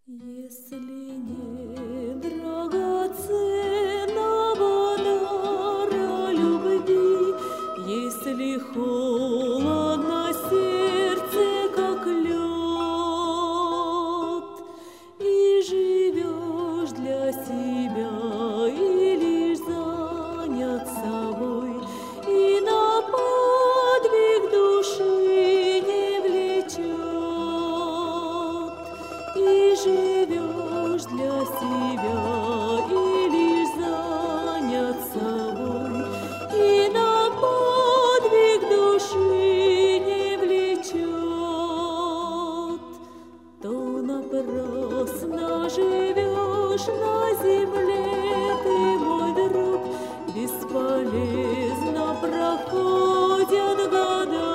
Если не драгоценного дара любви, если холодно сердце, как лед, и живешь для себя, и лишь занят собой, и на подвиг души не влечет, и живешь для себя, и лишь занят собой, и на подвиг души не влечет, то напрасно живешь на земле ты, мой друг, бесполезно проходят года,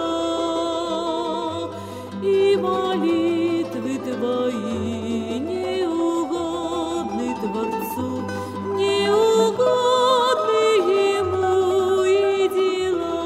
и молитвы твои не угодны Творцу, не угодны Ему и дела.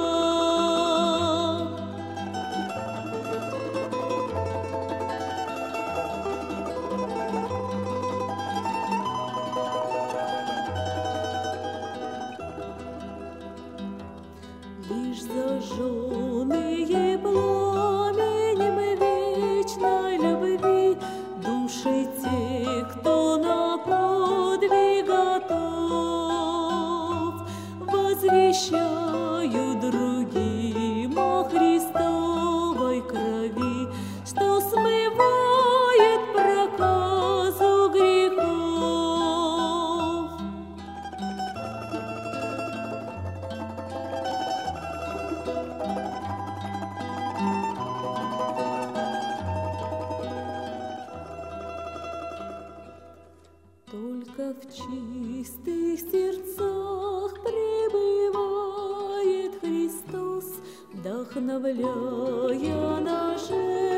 Лишь зажженные пламенем вечной любви души тех, кто на подвиг готов, возвещают другим о Христовой крови, что смывает проказу грехов. Только в чистых сердцах пребывает Христос, вдохновляя на жизнь.